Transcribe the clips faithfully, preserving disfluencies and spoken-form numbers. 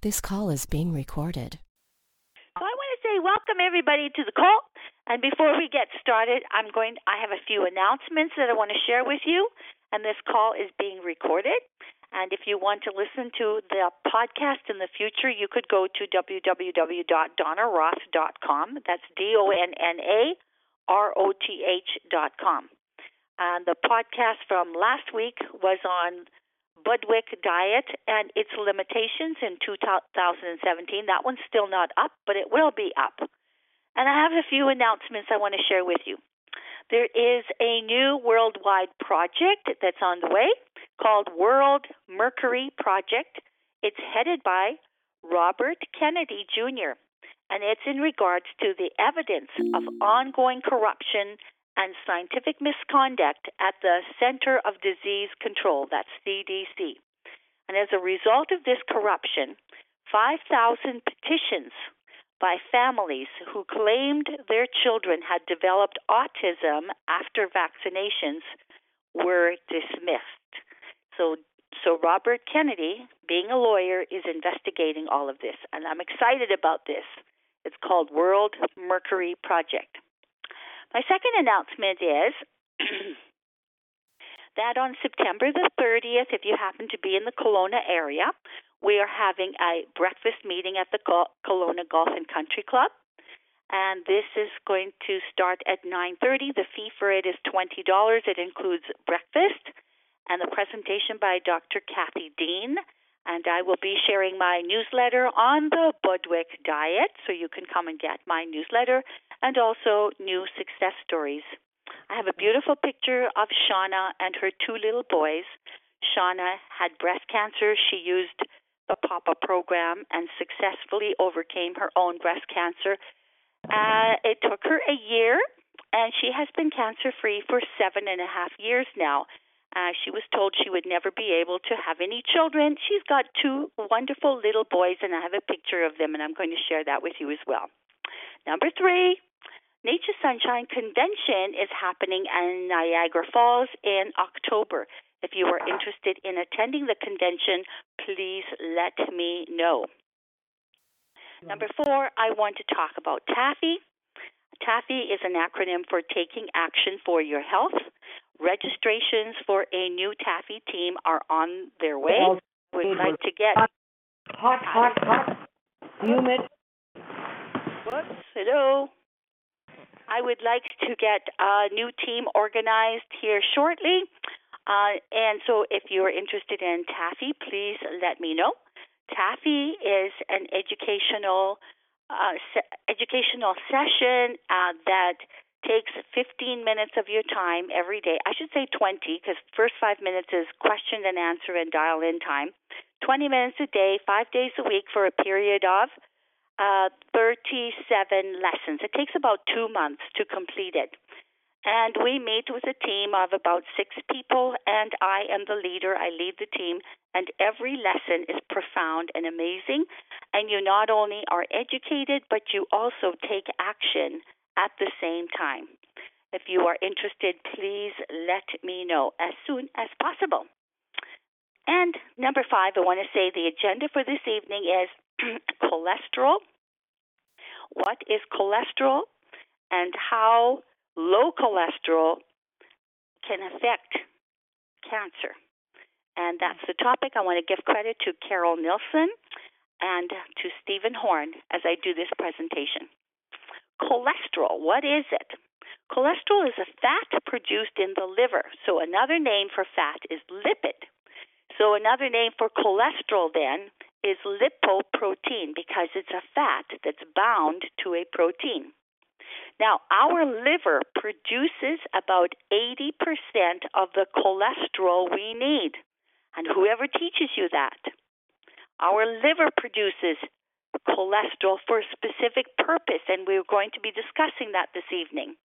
This call is being recorded. So I want to say welcome everybody to the call. And before we get started, I'm going. I have a few announcements that I want to share with you. And this call is being recorded. And if you want to listen to the podcast in the future, you could go to w w w dot donna roth dot com. That's D O N N A R O T H dot com. And the podcast from last week was on Budwick diet and its limitations in two thousand seventeen. That one's still not up, but it will be up. And I have a few announcements I want to share with you. There is a new worldwide project that's on the way called World Mercury Project. It's headed by Robert Kennedy Junior, and it's in regards to the evidence of ongoing corruption and scientific misconduct at the Center of Disease Control, that's C D C. And as a result of this corruption, five thousand petitions by families who claimed their children had developed autism after vaccinations were dismissed. So, so Robert Kennedy, being a lawyer, is investigating all of this, and I'm excited about this. It's called World Mercury Project. My second announcement is that on September the thirtieth, if you happen to be in the Kelowna area, we are having a breakfast meeting at the Kelowna Golf and Country Club. And this is going to start at nine thirty. The fee for it is twenty dollars. It includes breakfast and the presentation by Doctor Kathy Dean. And I will be sharing my newsletter on the Budwick diet, so you can come and get my newsletter, and also new success stories. I have a beautiful picture of Shauna and her two little boys. Shauna had breast cancer. She used the PAPA program and successfully overcame her own breast cancer. Uh, it took her a year, and she has been cancer-free for seven and a half years now. Uh, she was told she would never be able to have any children. She's got two wonderful little boys, and I have a picture of them, and I'm going to share that with you as well. Number three, Nature Sunshine Convention is happening in Niagara Falls in October. If you are interested in attending the convention, please let me know. Number four, I want to talk about TAFI. TAFI is an acronym for Taking Action for Your Health. Registrations for a new TAFI team are on their way. We'd like to get... Hot, hot, hot, hot. Humid. Whoops, hello. I would like to get a new team organized here shortly. Uh, and so if you're interested in TAFI, please let me know. TAFI is an educational uh, se- educational session uh, that takes fifteen minutes of your time every day. I should say twenty, because first five minutes is question and answer and dial-in time. twenty minutes a day, five days a week for a period of uh, thirty-seven lessons. It takes about two months to complete it. And we meet with a team of about six people, and I am the leader. I lead the team, and every lesson is profound and amazing. And you not only are educated, but you also take action at the same time. If you are interested, please let me know as soon as possible. And number five, I want to say the agenda for this evening is cholesterol. What is cholesterol, and how low cholesterol can affect cancer? And that's the topic. I want to give credit to Carol Nilsson and to Stephen Horn as I do this presentation. Cholesterol, what is it? Cholesterol is a fat produced in the liver. So another name for fat is lipid. So another name for cholesterol then is lipoprotein, because it's a fat that's bound to a protein. Now, our liver produces about eighty percent of the cholesterol we need. And whoever teaches you that, our liver produces cholesterol for a specific purpose, and we're going to be discussing that this evening.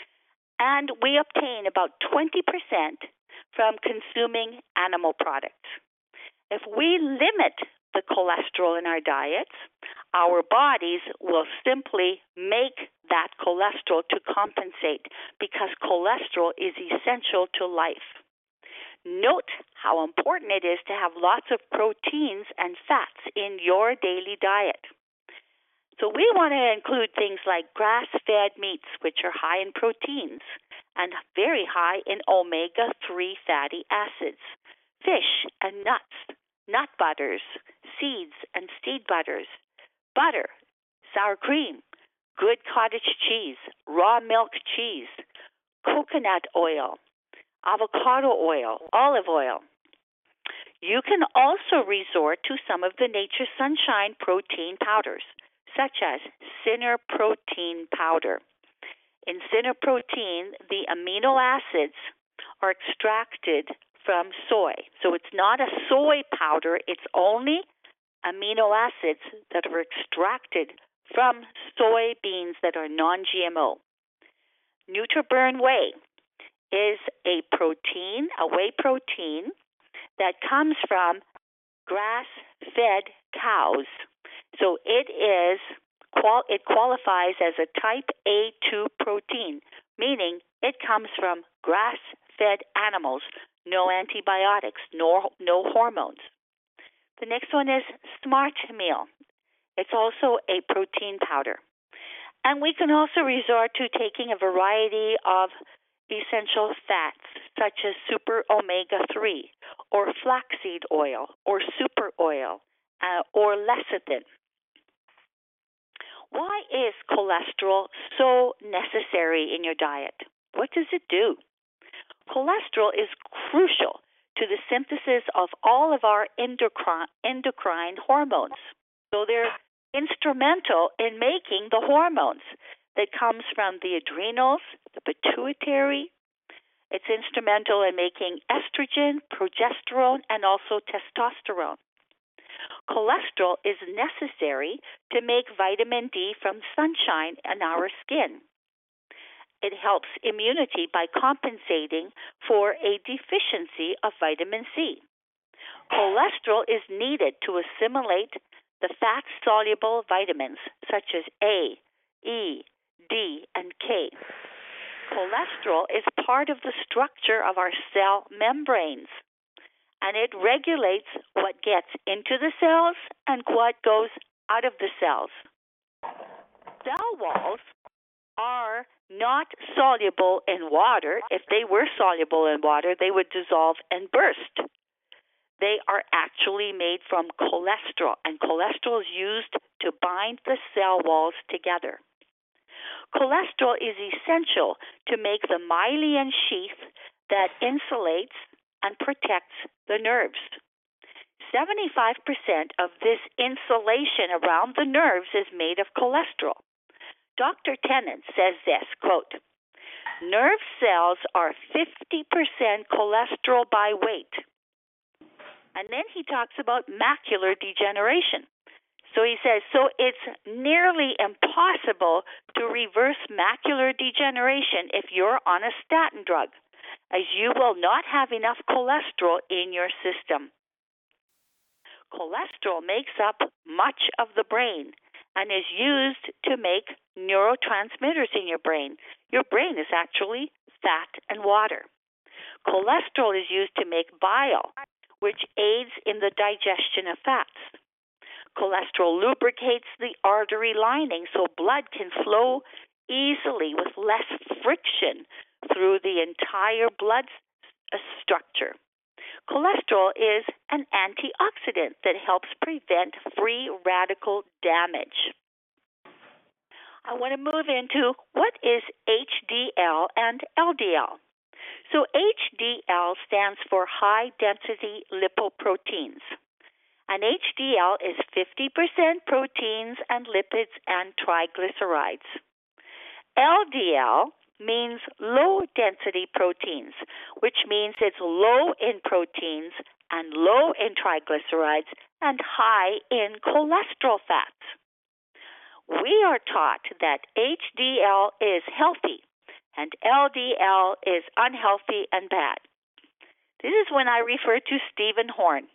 And we obtain about twenty percent from consuming animal products. If we limit the cholesterol in our diets, our bodies will simply make that cholesterol to compensate, because cholesterol is essential to life. Note how important it is to have lots of proteins and fats in your daily diet. So we want to include things like grass-fed meats, which are high in proteins and very high in omega three fatty acids, fish and nuts, nut butters, seeds and seed butters, butter, sour cream, good cottage cheese, raw milk cheese, coconut oil, avocado oil, olive oil. You can also resort to some of the Nature's Sunshine protein powders, such as Cyner protein powder. In Cyner protein, the amino acids are extracted from soy. So it's not a soy powder, it's only amino acids that are extracted from soybeans that are non-G M O. NutriBurn Whey is a protein, a whey protein that comes from grass-fed cows. So it is it qualifies as a type A two protein, meaning it comes from grass-fed animals, no antibiotics, no no hormones. The next one is Smart Meal. It's also a protein powder. And we can also resort to taking a variety of essential fats, such as super omega three, or flaxseed oil, or super oil, uh, or lecithin. Why is cholesterol so necessary in your diet? What does it do? Cholesterol is crucial to the synthesis of all of our endocrine, endocrine hormones. So they're instrumental in making the hormones that comes from the adrenals, the pituitary. It's instrumental in making estrogen, progesterone, and also testosterone. Cholesterol is necessary to make vitamin D from sunshine in our skin. It helps immunity by compensating for a deficiency of vitamin C. Cholesterol is needed to assimilate the fat-soluble vitamins such as A, E, D, and K. Cholesterol is part of the structure of our cell membranes, and it regulates what gets into the cells and what goes out of the cells. Cell walls are not soluble in water. If they were soluble in water, they would dissolve and burst. They are actually made from cholesterol, and cholesterol is used to bind the cell walls together. Cholesterol is essential to make the myelin sheath that insulates and protects the nerves. seventy-five percent of this insulation around the nerves is made of cholesterol. Doctor Tennant says this, quote, "Nerve cells are fifty percent cholesterol by weight." And then he talks about macular degeneration. So he says, so it's nearly impossible to reverse macular degeneration if you're on a statin drug, as you will not have enough cholesterol in your system. Cholesterol makes up much of the brain and is used to make neurotransmitters in your brain. Your brain is actually fat and water. Cholesterol is used to make bile, which aids in the digestion of fats. Cholesterol lubricates the artery lining so blood can flow easily with less friction through the entire blood structure. Cholesterol is an antioxidant that helps prevent free radical damage. I want to move into what is H D L and L D L. So H D L stands for high-density lipoproteins. And H D L is fifty percent proteins and lipids and triglycerides. L D L means low-density proteins, which means it's low in proteins and low in triglycerides and high in cholesterol fats. We are taught that H D L is healthy and L D L is unhealthy and bad. This is when I refer to Stephen Horn,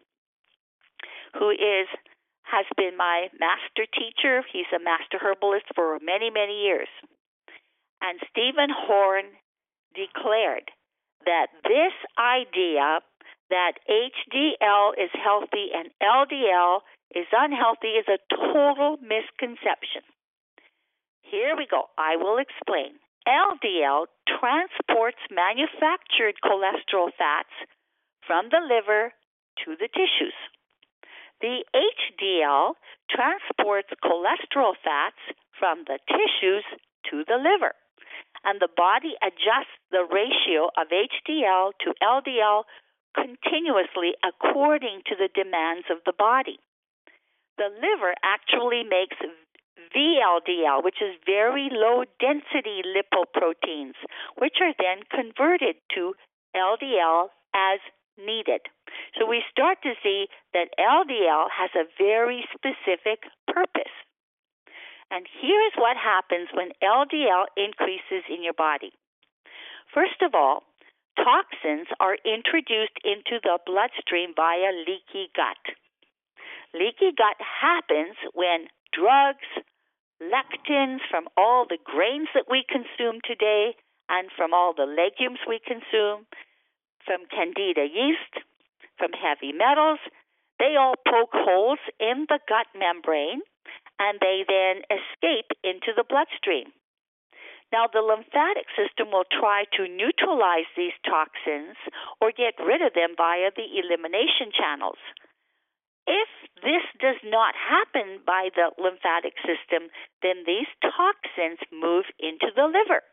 who is has been my master teacher. He's a master herbalist for many, many years. And Stephen Horn declared that this idea that H D L is healthy and L D L is unhealthy is a total misconception. Here we go. I will explain. L D L transports manufactured cholesterol fats from the liver to the tissues. The H D L transports cholesterol fats from the tissues to the liver, and the body adjusts the ratio of H D L to L D L continuously according to the demands of the body. The liver actually makes V L D L, which is very low density lipoproteins, which are then converted to L D L as needed. So we start to see that L D L has a very specific purpose. And here is what happens when L D L increases in your body. First of all, toxins are introduced into the bloodstream via leaky gut. Leaky gut happens when drugs, lectins from all the grains that we consume today and from all the legumes we consume, from candida yeast, from heavy metals, they all poke holes in the gut membrane and they then escape into the bloodstream. Now, the lymphatic system will try to neutralize these toxins or get rid of them via the elimination channels. If this does not happen by the lymphatic system, then these toxins move into the liver.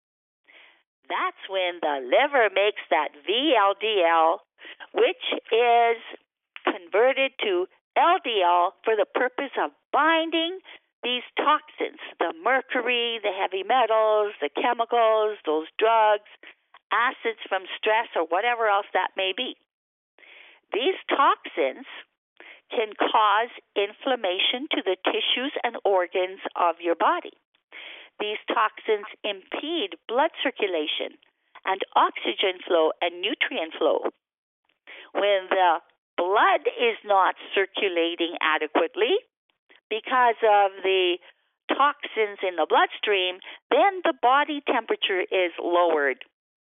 That's when the liver makes that V L D L, which is converted to L D L for the purpose of binding these toxins, the mercury, the heavy metals, the chemicals, those drugs, acids from stress, or whatever else that may be. These toxins can cause inflammation to the tissues and organs of your body. These toxins impede blood circulation and oxygen flow and nutrient flow. When the blood is not circulating adequately because of the toxins in the bloodstream, then the body temperature is lowered.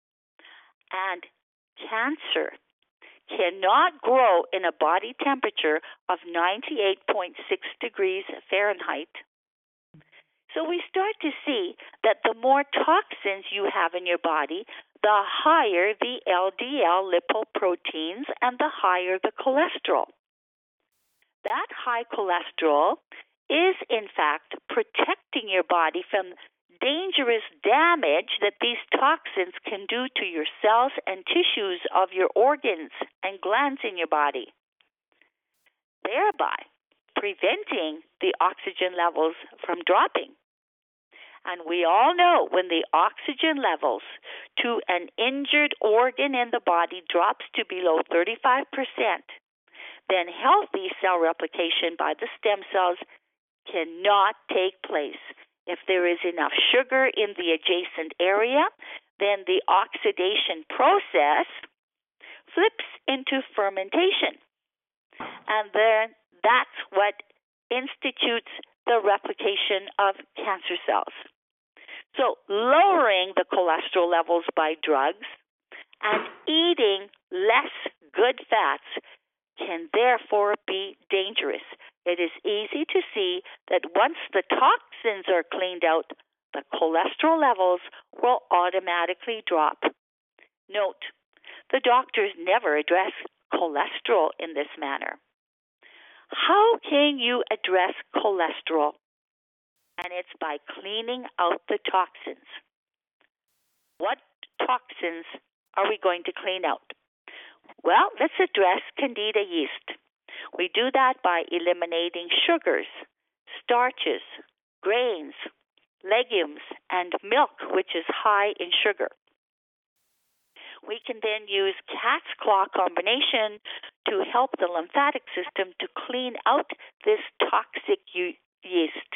And cancer cannot grow in a body temperature of ninety-eight point six degrees Fahrenheit. So we start to see that the more toxins you have in your body, the higher the L D L lipoproteins and the higher the cholesterol. That high cholesterol is, in fact, protecting your body from dangerous damage that these toxins can do to your cells and tissues of your organs and glands in your body, thereby preventing the oxygen levels from dropping. And we all know when the oxygen levels to an injured organ in the body drops to below thirty-five percent, then healthy cell replication by the stem cells cannot take place. If there is enough sugar in the adjacent area, then the oxidation process flips into fermentation. And then that's what institutes the replication of cancer cells. So lowering the cholesterol levels by drugs and eating less good fats can therefore be dangerous. It is easy to see that once the toxins are cleaned out, the cholesterol levels will automatically drop. Note, the doctors never address cholesterol in this manner. How can you address cholesterol? And it's by cleaning out the toxins. What toxins are we going to clean out? Well, let's address candida yeast. We do that by eliminating sugars, starches, grains, legumes, and milk, which is high in sugar. We can then use cat's claw combination to help the lymphatic system to clean out this toxic yeast.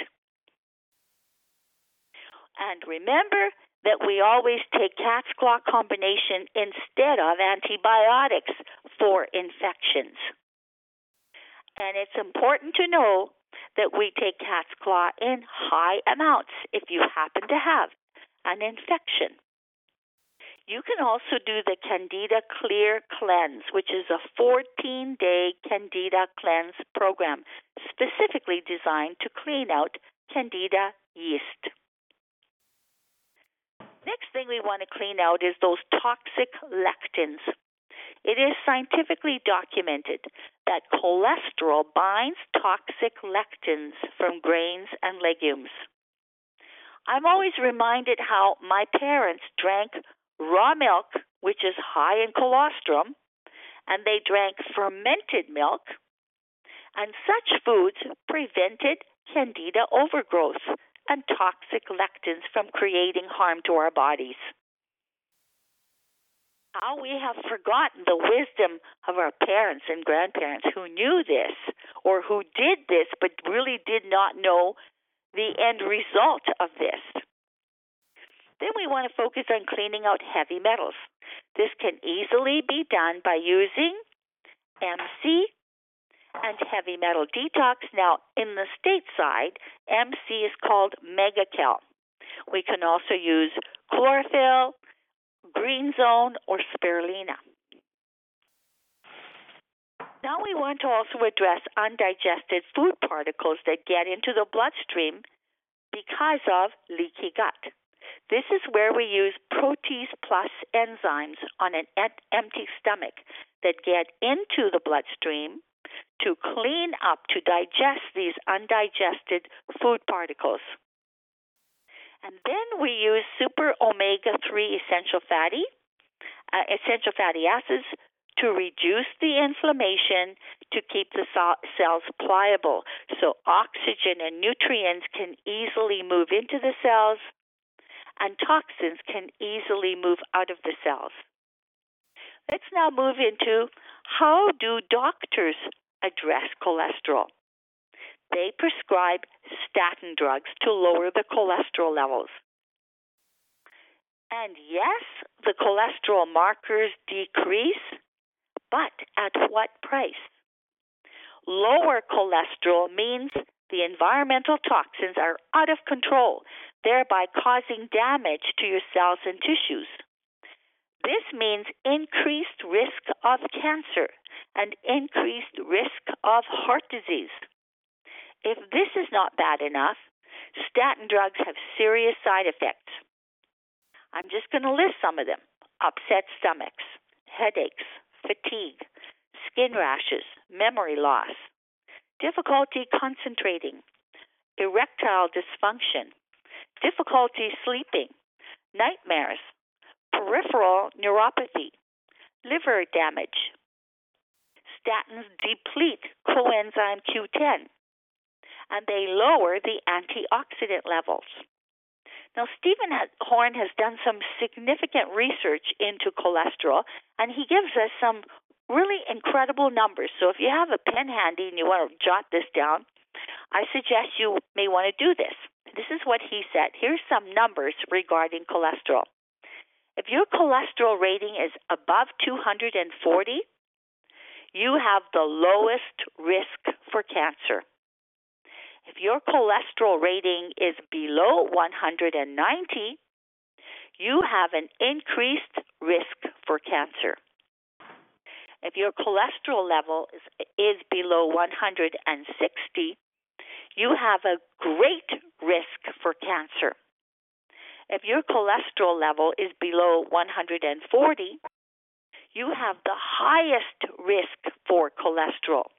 And remember that we always take cat's claw combination instead of antibiotics for infections. And it's important to know that we take cat's claw in high amounts if you happen to have an infection. You can also do the Candida Clear Cleanse, which is a fourteen-day Candida Cleanse program specifically designed to clean out Candida yeast. Next thing we want to clean out is those toxic lectins. It is scientifically documented that cholesterol binds toxic lectins from grains and legumes. I'm always reminded how my parents drank raw milk, which is high in colostrum, and they drank fermented milk, and such foods prevented Candida overgrowth and toxic lectins from creating harm to our bodies. How we have forgotten the wisdom of our parents and grandparents who knew this or who did this but really did not know the end result of this. Then we want to focus on cleaning out heavy metals. This can easily be done by using M C and heavy metal detox. Now, in the stateside, M C is called Megacal. We can also use chlorophyll, green zone, or spirulina. Now we want to also address undigested food particles that get into the bloodstream because of leaky gut. This is where we use Protease Plus enzymes on an empty stomach that get into the bloodstream to clean up, to digest these undigested food particles. And then we use super omega three essential fatty, uh, essential fatty acids to reduce the inflammation, to keep the cells pliable, so oxygen and nutrients can easily move into the cells, and toxins can easily move out of the cells. Let's now move into how do doctors address cholesterol? They prescribe statin drugs to lower the cholesterol levels. And yes, the cholesterol markers decrease, but at what price? Lower cholesterol means the environmental toxins are out of control, thereby causing damage to your cells and tissues. This means increased risk of cancer and increased risk of heart disease. If this is not bad enough, statin drugs have serious side effects. I'm just going to list some of them: upset stomachs, headaches, fatigue, skin rashes, memory loss, difficulty concentrating, erectile dysfunction, difficulty sleeping, nightmares, peripheral neuropathy, liver damage. Statins deplete coenzyme Q ten, and they lower the antioxidant levels. Now, Stephen Horn has done some significant research into cholesterol, and he gives us some really incredible numbers. So if you have a pen handy and you want to jot this down, I suggest you may want to do this. This is what he said. Here's some numbers regarding cholesterol. If your cholesterol rating is above two hundred forty, you have the lowest risk for cancer. If your cholesterol rating is below one hundred ninety, you have an increased risk for cancer. If your cholesterol level is, is below one hundred sixty, you have a great risk for cancer. If your cholesterol level is below one hundred forty, you have the highest risk for cholesterol.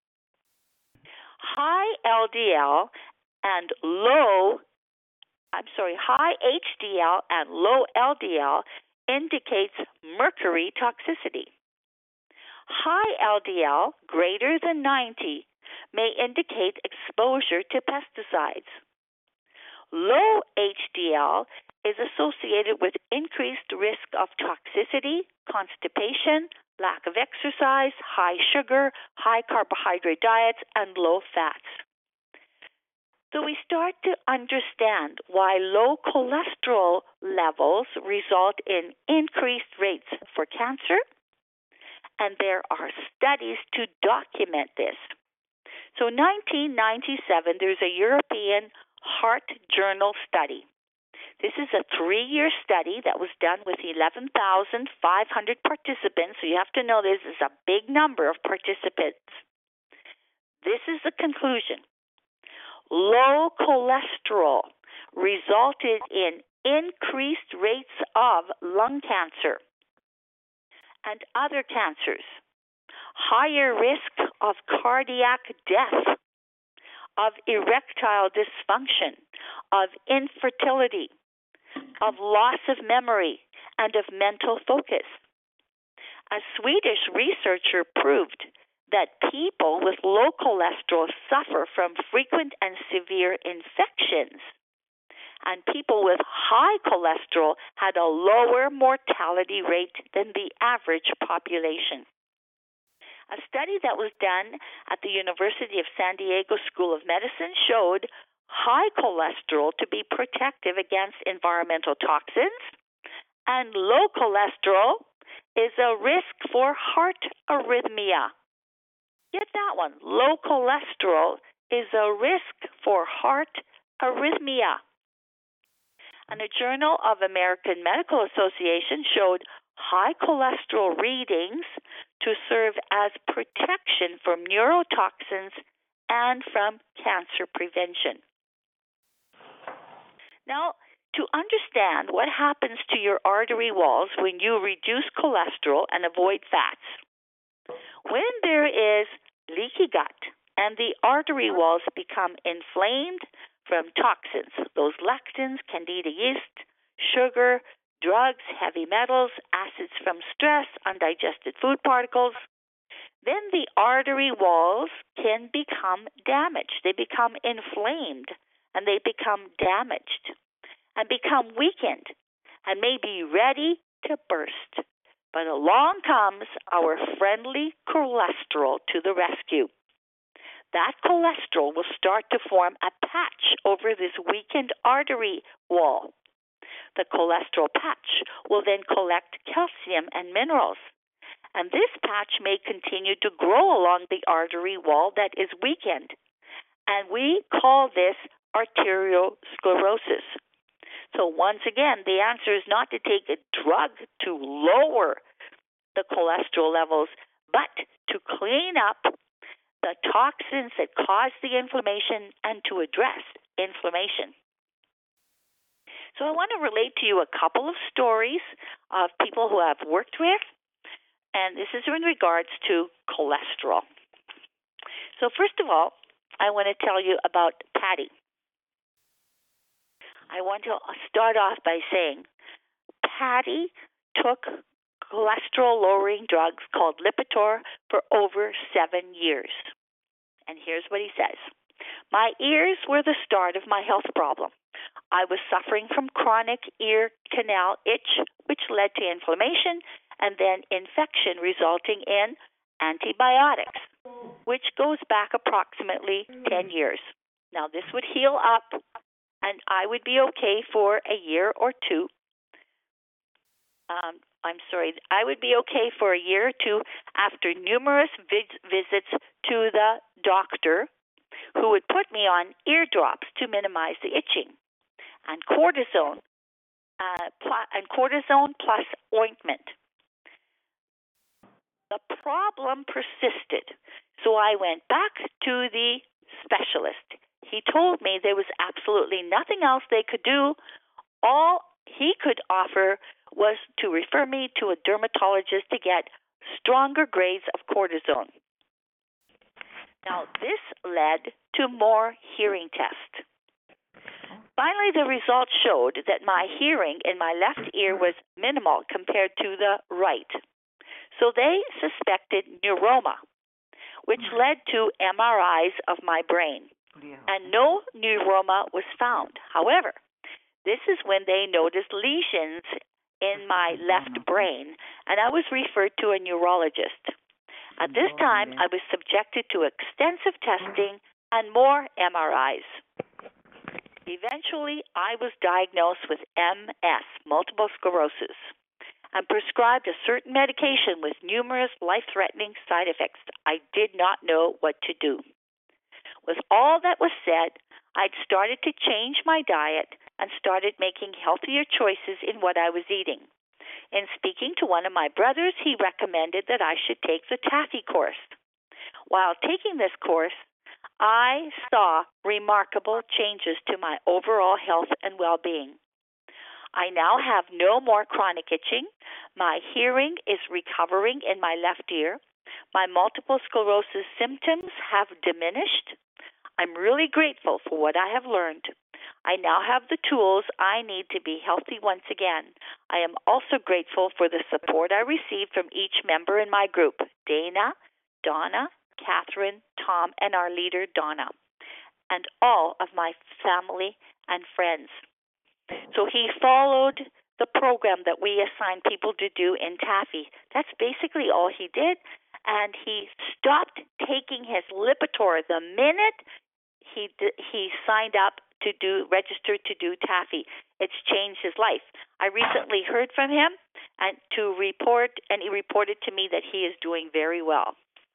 High L D L and low, I'm sorry, high H D L and low L D L indicates mercury toxicity. High L D L greater than ninety may indicate exposure to pesticides. Low H D L is associated with increased risk of toxicity, constipation, lack of exercise, high sugar, high carbohydrate diets, and low fats. So we start to understand why low cholesterol levels result in increased rates for cancer, and there are studies to document this. So in nineteen ninety-seven, there's a European Heart Journal study This is a three-year study that was done with eleven thousand five hundred participants, so you have to know this is a big number of participants. This is the conclusion. Low cholesterol resulted in increased rates of lung cancer and other cancers, higher risk of cardiac death, of erectile dysfunction, of infertility, of loss of memory, and of mental focus. A Swedish researcher proved that people with low cholesterol suffer from frequent and severe infections, and people with high cholesterol had a lower mortality rate than the average population. A study that was done at the University of San Diego School of Medicine showed high cholesterol to be protective against environmental toxins, and low cholesterol is a risk for heart arrhythmia. Get that one. Low cholesterol is a risk for heart arrhythmia. And the Journal of American Medical Association showed high cholesterol readings to serve as protection from neurotoxins and from cancer prevention. Now, to understand what happens to your artery walls when you reduce cholesterol and avoid fats, when there is leaky gut and the artery walls become inflamed from toxins, those lectins, candida yeast, sugar, drugs, heavy metals, acids from stress, undigested food particles, then the artery walls can become damaged. They become inflamed and they become damaged and become weakened and may be ready to burst. But along comes our friendly cholesterol to the rescue. That cholesterol will start to form a patch over this weakened artery wall. The cholesterol patch will then collect calcium and minerals, and this patch may continue to grow along the artery wall that is weakened, and we call this arteriosclerosis. So once again, the answer is not to take a drug to lower the cholesterol levels, but to clean up the toxins that cause the inflammation and to address inflammation. So I want to relate to you a couple of stories of people who I've worked with, and this is in regards to cholesterol. So first of all, I want to tell you about Patty. I want to start off by saying Patty took cholesterol-lowering drugs called Lipitor for over seven years. And here's what he says. My ears were the start of my health problem. I was suffering from chronic ear canal itch, which led to inflammation and then infection resulting in antibiotics, which goes back approximately ten years. Now, this would heal up, and I would be okay for a year or two. Um, I'm sorry, I would be okay for a year or two after numerous vis- visits to the doctor, who would put me on ear drops to minimize the itching, and cortisone, uh, pl- and cortisone plus ointment. The problem persisted, so I went back to the specialist. He told me there was absolutely nothing else they could do. All he could offer was to refer me to a dermatologist to get stronger grades of cortisone. Now, this led to more hearing tests. Finally, the results showed that my hearing in my left ear was minimal compared to the right. So they suspected neuroma, which led to M R Is of my brain. And no neuroma was found. However, this is when they noticed lesions in my left brain, and I was referred to a neurologist. At this time, I was subjected to extensive testing and more M R Is. Eventually, I was diagnosed with M S, multiple sclerosis, and prescribed a certain medication with numerous life-threatening side effects. I did not know what to do. With all that was said, I'd started to change my diet and started making healthier choices in what I was eating. In speaking to one of my brothers, he recommended that I should take the Taffy course. While taking this course, I saw remarkable changes to my overall health and well-being. I now have no more chronic itching. My hearing is recovering in my left ear. My multiple sclerosis symptoms have diminished. I'm really grateful for what I have learned. I now have the tools I need to be healthy once again. I am also grateful for the support I received from each member in my group, Dana, Donna, Catherine, Tom, and our leader, Donna, and all of my family and friends. So he followed the program that we assign people to do in Taffy. That's basically all he did. And he stopped taking his Lipitor the minute he he signed up to do register to do Taffy. It's changed his life. I recently heard from him and to report, and he reported to me that he is doing very well.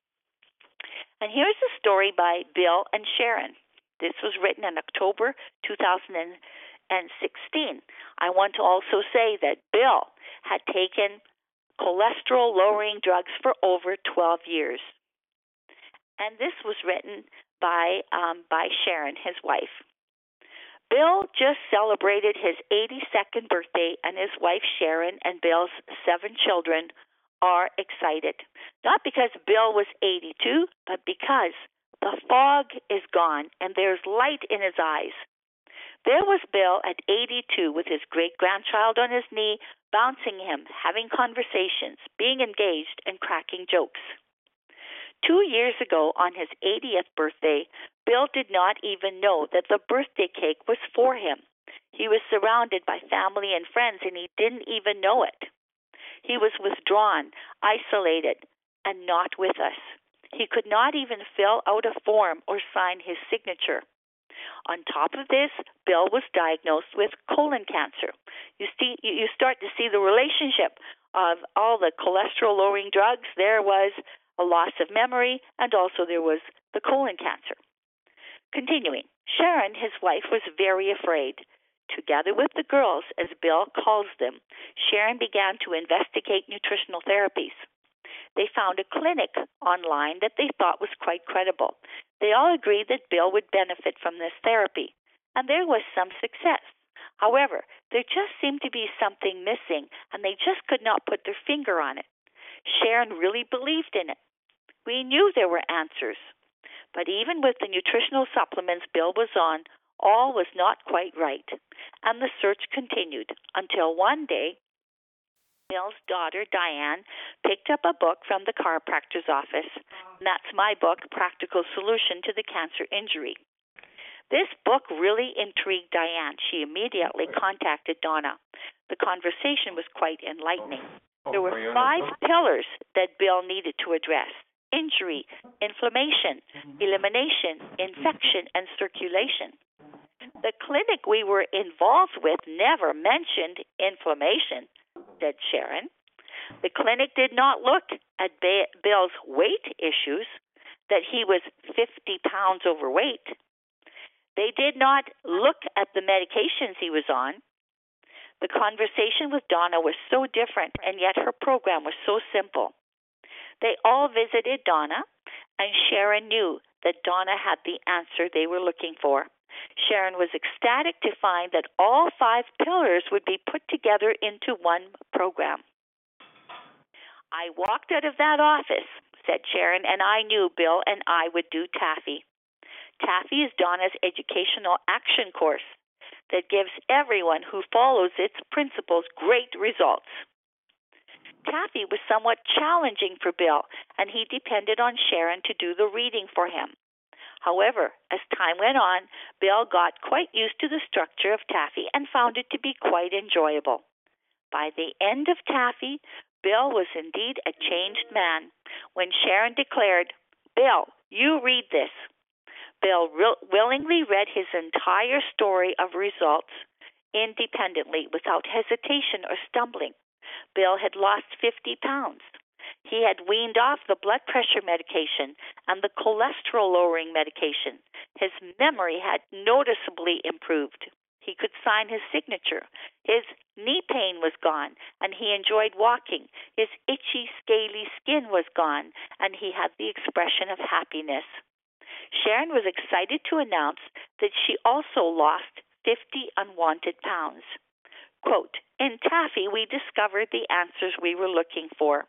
And here's a story by Bill and Sharon. This was written in October two thousand sixteen. I want to also say that Bill had taken cholesterol-lowering drugs for over twelve years. And this was written by um, by Sharon, his wife. Bill just celebrated his eighty-second birthday, and his wife Sharon and Bill's seven children are excited. Not because Bill was eighty-two, but because the fog is gone and there's light in his eyes. There was Bill at eighty-two with his great-grandchild on his knee, bouncing him, having conversations, being engaged, and cracking jokes. Two years ago, on his eightieth birthday, Bill did not even know that the birthday cake was for him. He was surrounded by family and friends, and he didn't even know it. He was withdrawn, isolated, and not with us. He could not even fill out a form or sign his signature. On top of this, Bill was diagnosed with colon cancer. You see, you start to see the relationship of all the cholesterol-lowering drugs. There was a loss of memory, and also there was the colon cancer. Continuing, Sharon, his wife, was very afraid. Together with the girls, as Bill calls them, Sharon began to investigate nutritional therapies. They found a clinic online that they thought was quite credible. They all agreed that Bill would benefit from this therapy, and there was some success. However, there just seemed to be something missing, and they just could not put their finger on it. Sharon really believed in it. We knew there were answers, but even with the nutritional supplements Bill was on, all was not quite right, and the search continued until one day, Bill's daughter, Diane, picked up a book from the chiropractor's office. And that's my book, Practical Solution to the Cancer Injury. This book really intrigued Diane. She immediately contacted Donna. The conversation was quite enlightening. There were five pillars that Bill needed to address: injury, inflammation, elimination, infection, and circulation. The clinic we were involved with never mentioned inflammation, said Sharon. The clinic did not look at Bill's weight issues, that he was fifty pounds overweight. They did not look at the medications he was on. The conversation with Donna was so different, and yet her program was so simple. They all visited Donna, and Sharon knew that Donna had the answer they were looking for. Sharon was ecstatic to find that all five pillars would be put together into one program. I walked out of that office, said Sharon, and I knew Bill and I would do Taffy. Taffy is Donna's educational action course that gives everyone who follows its principles great results. Taffy was somewhat challenging for Bill, and he depended on Sharon to do the reading for him. However, as time went on, Bill got quite used to the structure of Taffy and found it to be quite enjoyable. By the end of Taffy, Bill was indeed a changed man. When Sharon declared, "Bill, you read this," Bill re- willingly read his entire story of results independently, without hesitation or stumbling. Bill had lost fifty pounds. He had weaned off the blood pressure medication and the cholesterol-lowering medication. His memory had noticeably improved. He could sign his signature. His knee pain was gone, and he enjoyed walking. His itchy, scaly skin was gone, and he had the expression of happiness. Sharon was excited to announce that she also lost fifty unwanted pounds. Quote, in Taffy, we discovered the answers we were looking for.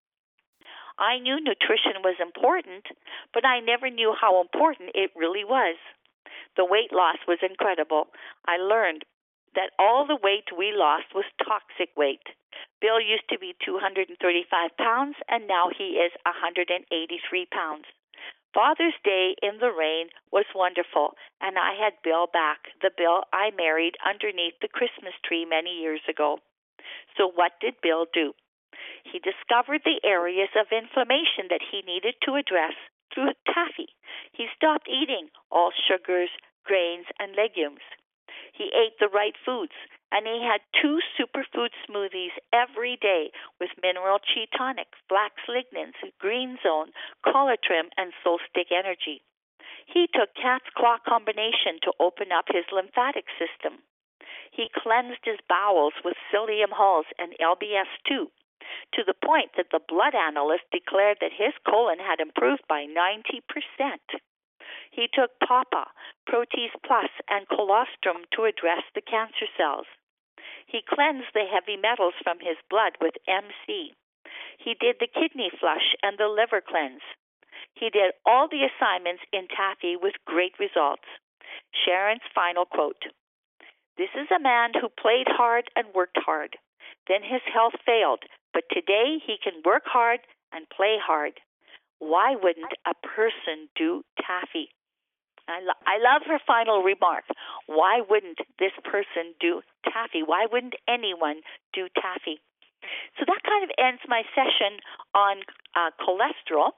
I knew nutrition was important, but I never knew how important it really was. The weight loss was incredible. I learned that all the weight we lost was toxic weight. Bill used to be two hundred thirty-five pounds, and now he is one hundred eighty-three pounds. Father's Day in the rain was wonderful, and I had Bill back, the Bill I married underneath the Christmas tree many years ago. So what did Bill do? He discovered the areas of inflammation that he needed to address through Taffy. He stopped eating all sugars, grains, and legumes. He ate the right foods, and he had two superfood smoothies every day with mineral chi tonic, flax lignans, green zone, colatrim, and soul stick energy. He took cat's claw combination to open up his lymphatic system. He cleansed his bowels with psyllium hulls and L B S two, to the point that the blood analyst declared that his colon had improved by ninety percent. He took P A P A, Protease Plus, and colostrum to address the cancer cells. He cleansed the heavy metals from his blood with M C. He did the kidney flush and the liver cleanse. He did all the assignments in Taffy with great results. Sharon's final quote, this is a man who played hard and worked hard. Then his health failed, but today he can work hard and play hard. Why wouldn't a person do Taffy? I, lo- I love her final remark. Why wouldn't this person do Taffy? Why wouldn't anyone do Taffy? So that kind of ends my session on uh, cholesterol.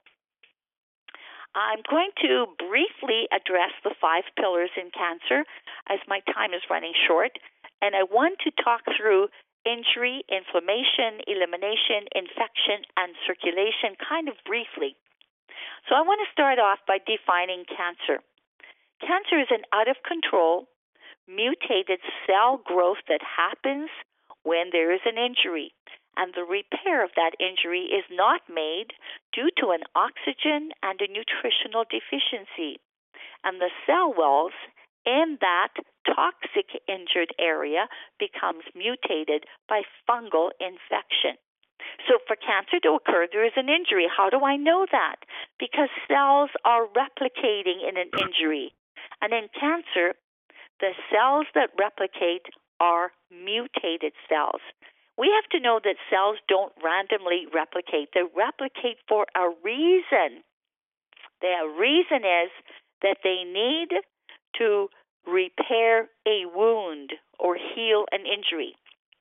I'm going to briefly address the five pillars in cancer as my time is running short, and I want to talk through injury, inflammation, elimination, infection, and circulation kind of briefly. So I want to start off by defining cancer. Cancer is an out-of-control, mutated cell growth that happens when there is an injury, and the repair of that injury is not made due to an oxygen and a nutritional deficiency. And the cell walls in that toxic injured area becomes mutated by fungal infection. So for cancer to occur, there is an injury. How do I know that? Because cells are replicating in an injury. And in cancer, the cells that replicate are mutated cells. We have to know that cells don't randomly replicate. They replicate for a reason. The reason is that they need to repair a wound or heal an injury.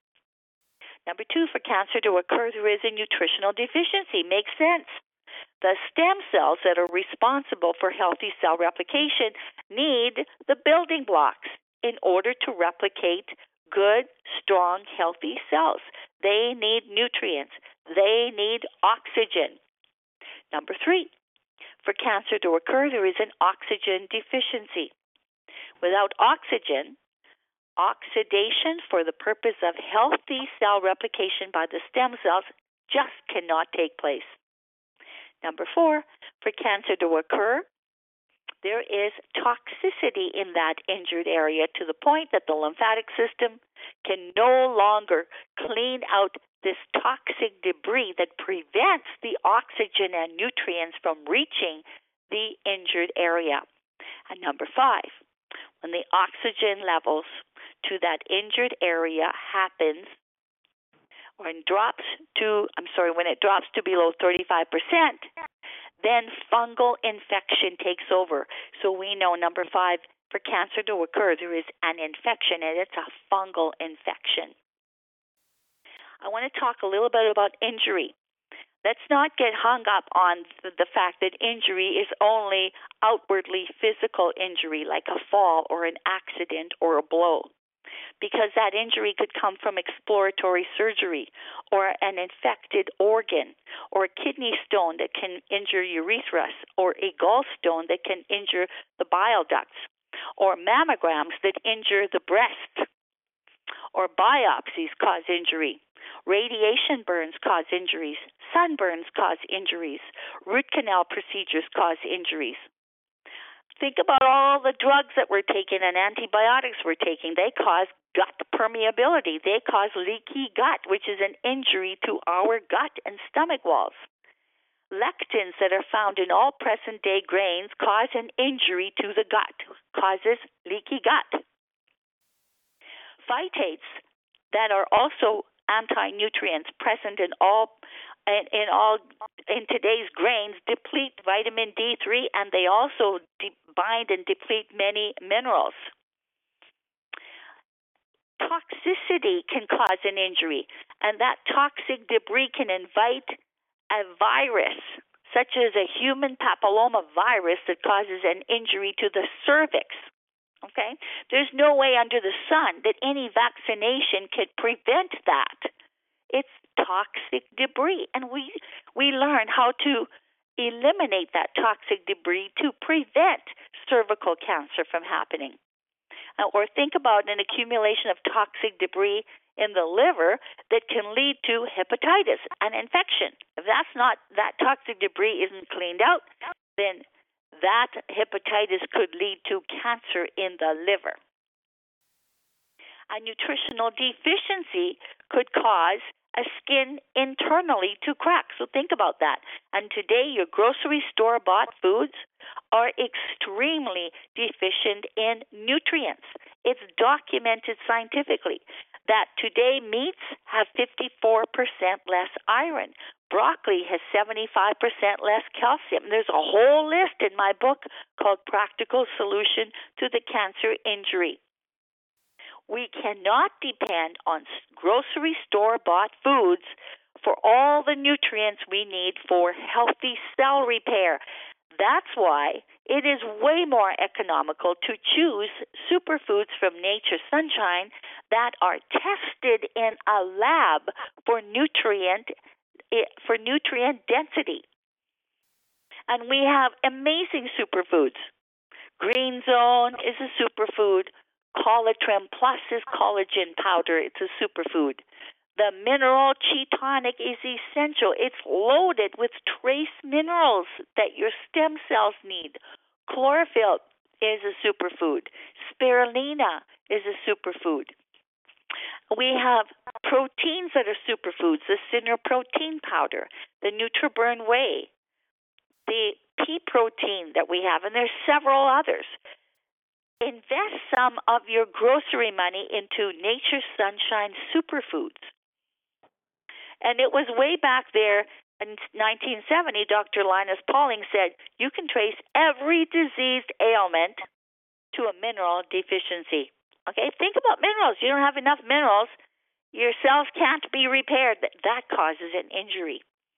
Number two, for cancer to occur, there is a nutritional deficiency. Makes sense. The stem cells that are responsible for healthy cell replication need the building blocks in order to replicate good, strong, healthy cells. They need nutrients. They need oxygen. Number three, for cancer to occur, there is an oxygen deficiency. Without oxygen, oxidation for the purpose of healthy cell replication by the stem cells just cannot take place. Number four, for cancer to occur, there is toxicity in that injured area to the point that the lymphatic system can no longer clean out this toxic debris that prevents the oxygen and nutrients from reaching the injured area. And number five, when the oxygen levels to that injured area happens or drops to, I'm sorry, when it drops to below thirty-five percent, then fungal infection takes over. So we know, number five, for cancer to occur, there is an infection, and it's a fungal infection. I want to talk a little bit about injury. Let's not get hung up on the fact that injury is only outwardly physical injury, like a fall or an accident or a blow, because that injury could come from exploratory surgery or an infected organ or a kidney stone that can injure urethra or a gallstone that can injure the bile ducts or mammograms that injure the breast, or biopsies cause injury. Radiation burns cause injuries. Sunburns cause injuries. Root canal procedures cause injuries. Think about all the drugs that we're taking and antibiotics we're taking. They cause gut permeability. They cause leaky gut, which is an injury to our gut and stomach walls. Lectins that are found in all present-day grains cause an injury to the gut, causes leaky gut. Phytates that are also anti-nutrients present in all in, in all in today's grains deplete vitamin D three, and they also de- bind and deplete many minerals. Toxicity can cause an injury, and that toxic debris can invite a virus, such as a human papilloma virus that causes an injury to the cervix. Okay? There's no way under the sun that any vaccination could prevent that. It's toxic debris, and we we learn how to eliminate that toxic debris to prevent cervical cancer from happening. Uh, or think about an accumulation of toxic debris in the liver that can lead to hepatitis, an infection. If that's not, that toxic debris isn't cleaned out, then that hepatitis could lead to cancer in the liver. A nutritional deficiency could cause a skin internally to crack. So think about that. And today, your grocery store-bought foods are extremely deficient in nutrients. It's documented scientifically that today meats have fifty-four percent less iron. Broccoli has seventy-five percent less calcium. There's a whole list in my book called Practical Solution to the Cancer Injury. We cannot depend on grocery store-bought foods for all the nutrients we need for healthy cell repair. That's why it is way more economical to choose superfoods from Nature Sunshine that are tested in a lab for nutrient for nutrient density. And we have amazing superfoods. Green Zone is a superfood. Collagen Plus is collagen powder. It's a superfood. The mineral Chi Tonic is essential. It's loaded with trace minerals that your stem cells need. Chlorophyll is a superfood. Spirulina is a superfood. We have proteins that are superfoods, the Sinner protein powder, the NutriBurn Whey, the pea protein that we have, and there's several others. Invest some of your grocery money into Nature Sunshine Superfoods. And it was way back there in nineteen seventy, Doctor Linus Pauling said, you can trace every diseased ailment to a mineral deficiency. Okay, think about minerals. You don't have enough minerals, your cells can't be repaired. That causes an injury.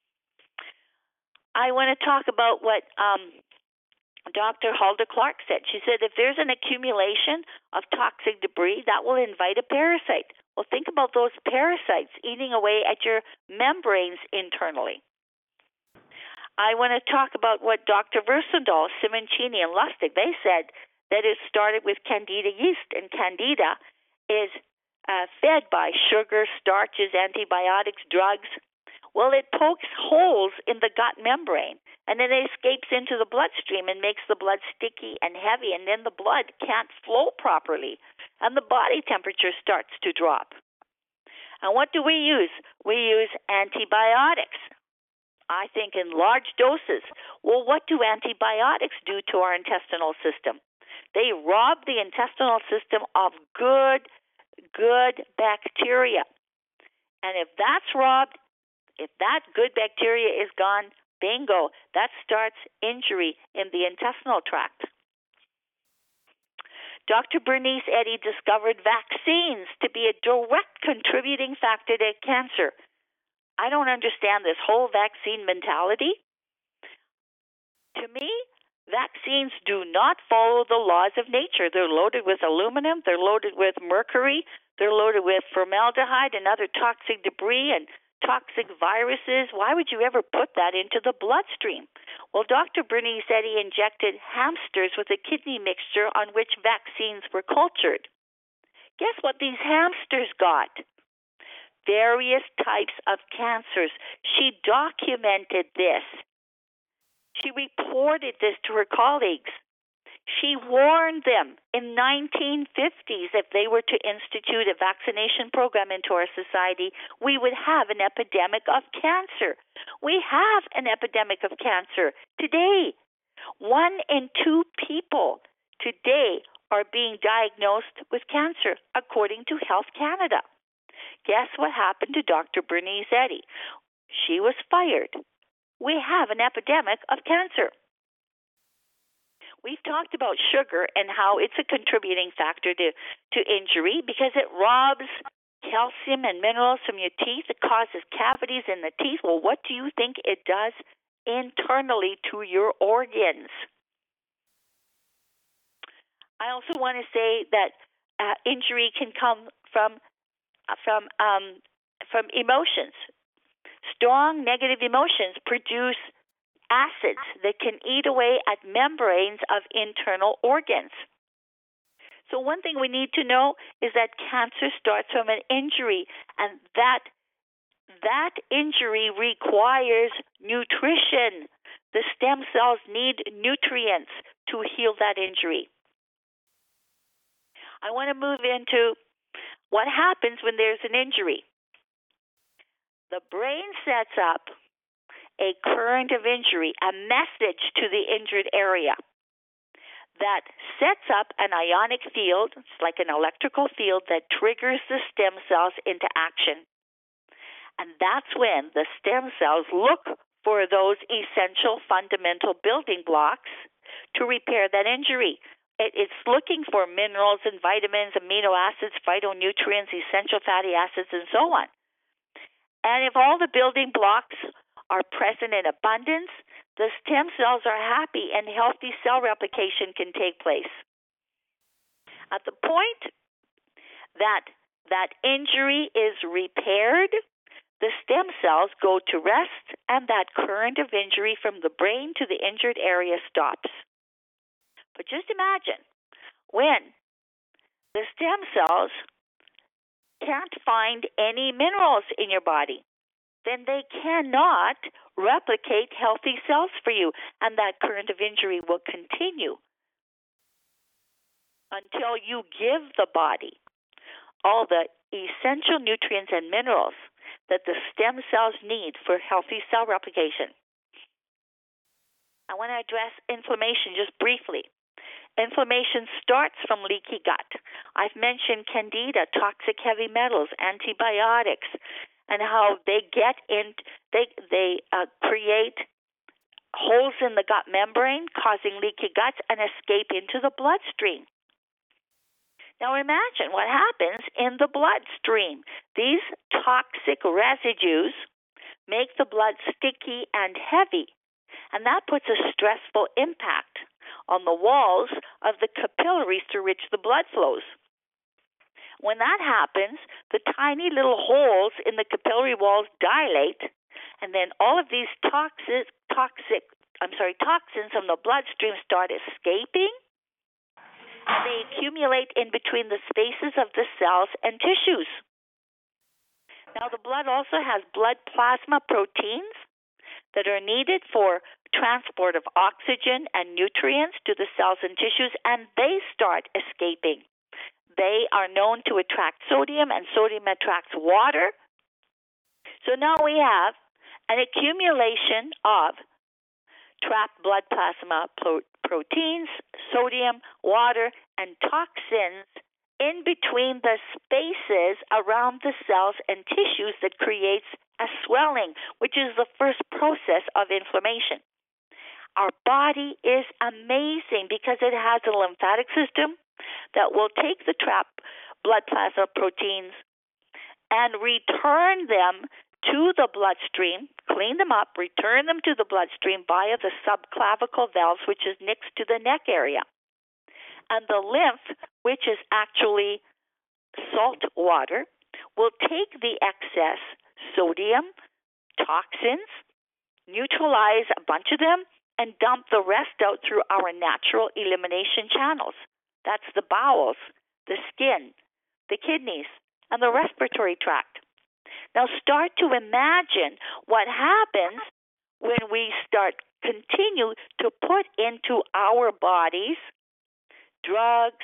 I want to talk about what um, Doctor Hulda Clark said. She said if there's an accumulation of toxic debris, that will invite a parasite. Well, think about those parasites eating away at your membranes internally. I want to talk about what Doctor Versandol, Simoncini, and Lustig, they said that it started with Candida yeast, and Candida is uh, fed by sugar, starches, antibiotics, drugs. Well, it pokes holes in the gut membrane, and then it escapes into the bloodstream and makes the blood sticky and heavy, and then the blood can't flow properly, and the body temperature starts to drop. And what do we use? We use antibiotics, I think in large doses. Well, what do antibiotics do to our intestinal system? They rob the intestinal system of good, good bacteria. And if that's robbed, if that good bacteria is gone, bingo, that starts injury in the intestinal tract. Doctor Bernice Eddy discovered vaccines to be a direct contributing factor to cancer. I don't understand this whole vaccine mentality. To me, vaccines do not follow the laws of nature. They're loaded with aluminum, they're loaded with mercury, they're loaded with formaldehyde and other toxic debris and toxic viruses. Why would you ever put that into the bloodstream? Well, Doctor Bernice Eddy injected hamsters with a kidney mixture on which vaccines were cultured. Guess what these hamsters got? Various types of cancers. She documented this. She reported this to her colleagues. She warned them in nineteen fifties if they were to institute a vaccination program into our society, we would have an epidemic of cancer. We have an epidemic of cancer today. One in two people today are being diagnosed with cancer, according to Health Canada. Guess what happened to Doctor Bernice Eddy? She was fired. We have an epidemic of cancer. We've talked about sugar and how it's a contributing factor to, to injury because it robs calcium and minerals from your teeth. It causes cavities in the teeth. Well, what do you think it does internally to your organs? I also want to say that uh, injury can come from uh, from um, from emotions. Strong negative emotions produce acids that can eat away at membranes of internal organs. So one thing we need to know is that cancer starts from an injury, and that that injury requires nutrition. The stem cells need nutrients to heal that injury. I want to move into what happens when there's an injury. The brain sets up a current of injury, a message to the injured area that sets up an ionic field. It's like an electrical field that triggers the stem cells into action. And that's when the stem cells look for those essential fundamental building blocks to repair that injury. It's looking for minerals and vitamins, amino acids, phytonutrients, essential fatty acids, and so on. And if all the building blocks are present in abundance, the stem cells are happy and healthy cell replication can take place. At the point that that injury is repaired, the stem cells go to rest and that current of injury from the brain to the injured area stops. But just imagine when the stem cells can't find any minerals in your body, then they cannot replicate healthy cells for you, and that current of injury will continue until you give the body all the essential nutrients and minerals that the stem cells need for healthy cell replication. I want to address inflammation just briefly. Inflammation starts from leaky gut. I've mentioned candida, toxic heavy metals, antibiotics, and how they get in, they they uh, create holes in the gut membrane, causing leaky guts and escape into the bloodstream. Now imagine what happens in the bloodstream. These toxic residues make the blood sticky and heavy, and that puts a stressful impact on the walls of the capillaries through which the blood flows. When that happens, the tiny little holes in the capillary walls dilate, and then all of these toxic, toxic, I'm sorry, toxins from the bloodstream start escaping, and they accumulate in between the spaces of the cells and tissues. Now, the blood also has blood plasma proteins that are needed for transport of oxygen and nutrients to the cells and tissues, and they start escaping. They are known to attract sodium, and sodium attracts water. So now we have an accumulation of trapped blood plasma pro- proteins, sodium, water, and toxins in between the spaces around the cells and tissues that creates a swelling, which is the first process of inflammation. Our body is amazing because it has a lymphatic system that will take the trapped blood plasma proteins and return them to the bloodstream, clean them up, return them to the bloodstream via the subclavicle valves, which is next to the neck area. And the lymph, which is actually salt water, will take the excess sodium, toxins, neutralize a bunch of them, and dump the rest out through our natural elimination channels. That's the bowels, the skin, the kidneys, and the respiratory tract. Now start to imagine what happens when we start continue to put into our bodies drugs,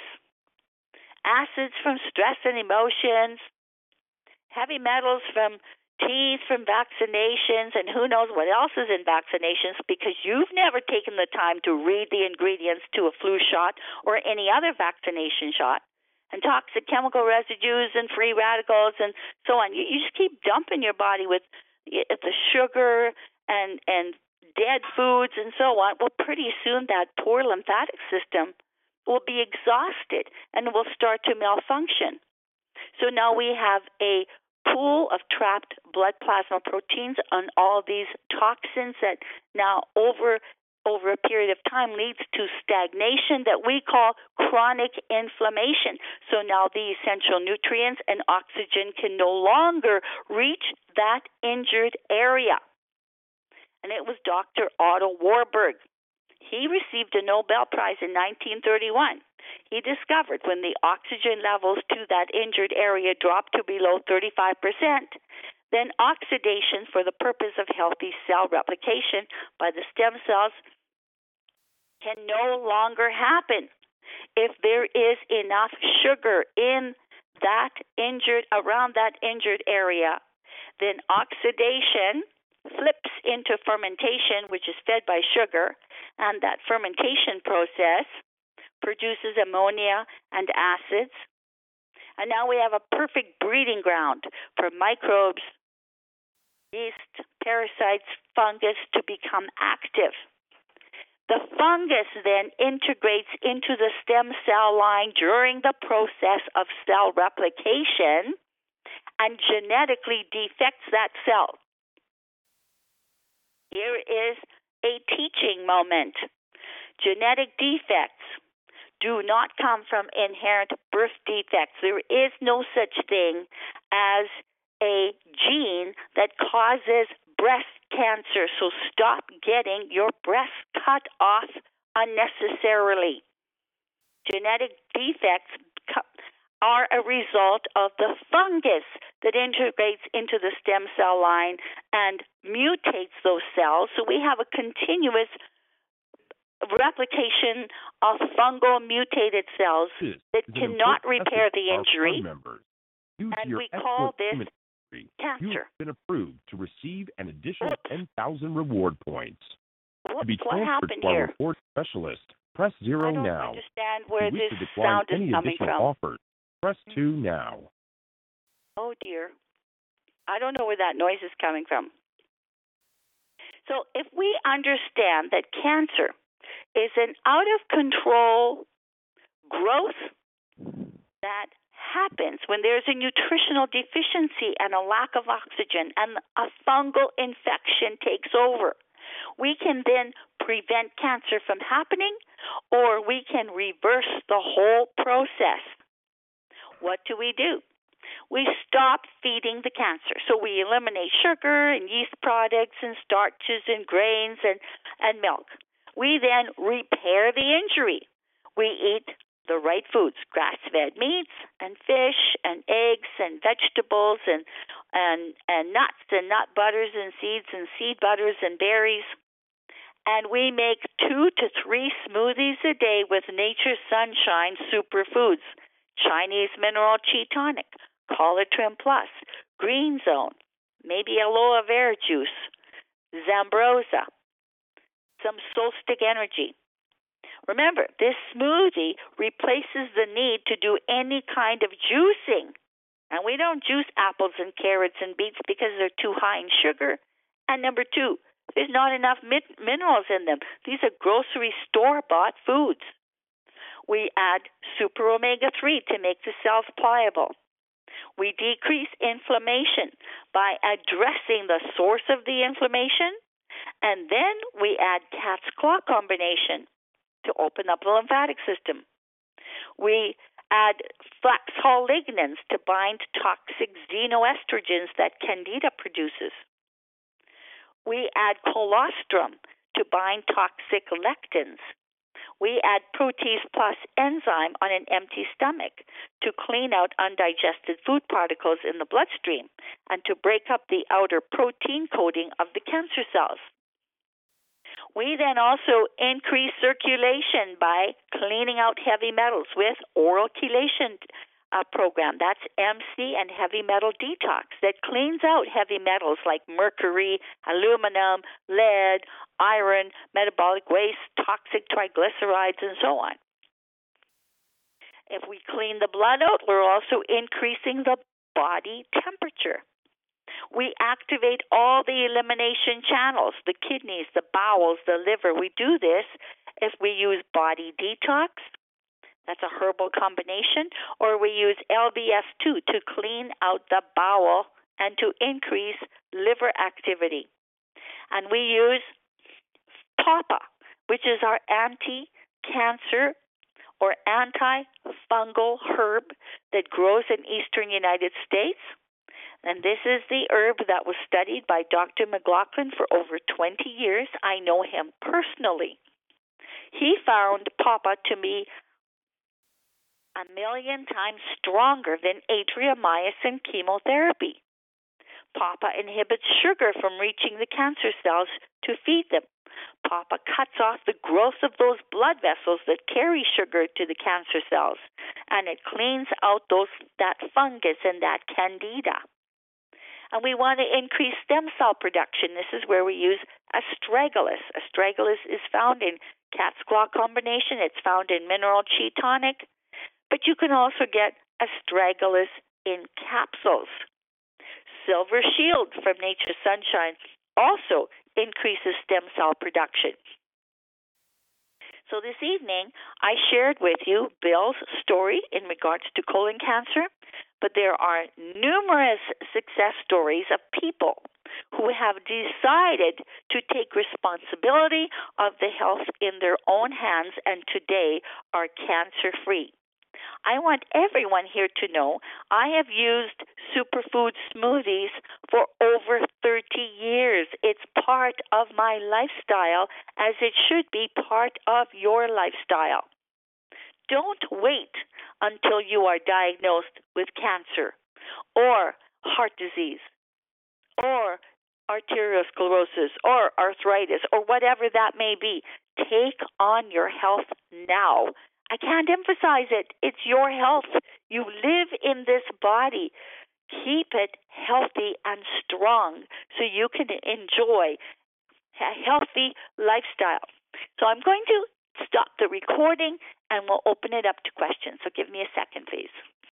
acids from stress and emotions, heavy metals from teeth from vaccinations, and who knows what else is in vaccinations, because you've never taken the time to read the ingredients to a flu shot or any other vaccination shot, and toxic chemical residues and free radicals and so on. You, you just keep dumping your body with the sugar and, and dead foods and so on. Well, pretty soon that poor lymphatic system will be exhausted and will start to malfunction. So now we have a pool of trapped blood plasma proteins on all these toxins that now over over a period of time leads to stagnation that we call chronic inflammation. So now the essential nutrients and oxygen can no longer reach that injured area. And it was Doctor Otto Warburg. He received a Nobel Prize in nineteen thirty-one. He discovered when the oxygen levels to that injured area dropped to below thirty-five percent, then oxidation for the purpose of healthy cell replication by the stem cells can no longer happen. If there is enough sugar in that injured, around that injured area, then oxidation flips into fermentation, which is fed by sugar, and that fermentation process produces ammonia and acids. And now we have a perfect breeding ground for microbes, yeast, parasites, fungus to become active. The fungus then integrates into the stem cell line during the process of cell replication and genetically defects that cell. Here is a teaching moment. Genetic defects do not come from inherent birth defects. There is no such thing as a gene that causes breast cancer. So stop getting your breast cut off unnecessarily. Genetic defects are a result of the fungus that integrates into the stem cell line and mutates those cells. So we have a continuous replication of fungal mutated cells that cannot repair the injury, and we call this cancer. You've been approved to receive an additional ten thousand reward points. Whoops, to be what transferred happened to our here? reward specialist, press zero I don't now. understand where if you wish this to decline sound is any coming additional from. offers, press two now. Oh dear. I don't know where that noise is coming from. So if we understand that cancer is an out-of-control growth that happens when there's a nutritional deficiency and a lack of oxygen and a fungal infection takes over, we can then prevent cancer from happening, or we can reverse the whole process. What do we do? We stop feeding the cancer. So we eliminate sugar and yeast products and starches and grains and, and milk. We then repair the injury. We eat the right foods, grass-fed meats and fish and eggs and vegetables and, and, and nuts and nut butters and seeds and seed butters and berries. And we make two to three smoothies a day with Nature's Sunshine superfoods, Chinese Mineral Chi Tonic, Colatrim Plus, Green Zone, maybe aloe vera juice, Zambrosa, some Solstic Energy. Remember, this smoothie replaces the need to do any kind of juicing. And we don't juice apples and carrots and beets because they're too high in sugar. And number two, there's not enough min- minerals in them. These are grocery store-bought foods. We add super omega three to make the cells pliable. We decrease inflammation by addressing the source of the inflammation, and then we add cat's claw combination to open up the lymphatic system. We add Flaxol lignans to bind toxic xenoestrogens that Candida produces. We add colostrum to bind toxic lectins. We add Protease Plus enzyme on an empty stomach to clean out undigested food particles in the bloodstream and to break up the outer protein coating of the cancer cells. We then also increase circulation by cleaning out heavy metals with oral chelation uh, program. That's M C and heavy metal detox that cleans out heavy metals like mercury, aluminum, lead, iron, metabolic waste, toxic triglycerides, and so on. If we clean the blood out, we're also increasing the body temperature. We activate all the elimination channels, the kidneys, the bowels, the liver. We do this if we use body detox, that's a herbal combination, or we use L B S two to clean out the bowel and to increase liver activity. And we use Papa, which is our anti-cancer or antifungal herb that grows in eastern United States. And this is the herb that was studied by Doctor McLaughlin for over twenty years. I know him personally. He found Papa to be a million times stronger than adriamycin chemotherapy. Papa inhibits sugar from reaching the cancer cells to feed them. Papa cuts off the growth of those blood vessels that carry sugar to the cancer cells, and it cleans out those that fungus and that candida. And we want to increase stem cell production. This is where we use astragalus. Astragalus is found in cat's claw combination. It's found in mineral chi tonic. But you can also get astragalus in capsules. Silver Shield from Nature's Sunshine also increases stem cell production. So this evening, I shared with you Bill's story in regards to colon cancer, but there are numerous success stories of people who have decided to take responsibility of the health in their own hands and today are cancer-free. I want everyone here to know I have used superfood smoothies for over thirty years. It's part of my lifestyle, as it should be part of your lifestyle. Don't wait until you are diagnosed with cancer or heart disease or arteriosclerosis or arthritis or whatever that may be. Take on your health now. I can't emphasize it. It's your health. You live in this body. Keep it healthy and strong so you can enjoy a healthy lifestyle. So I'm going to stop the recording and we'll open it up to questions. So give me a second, please.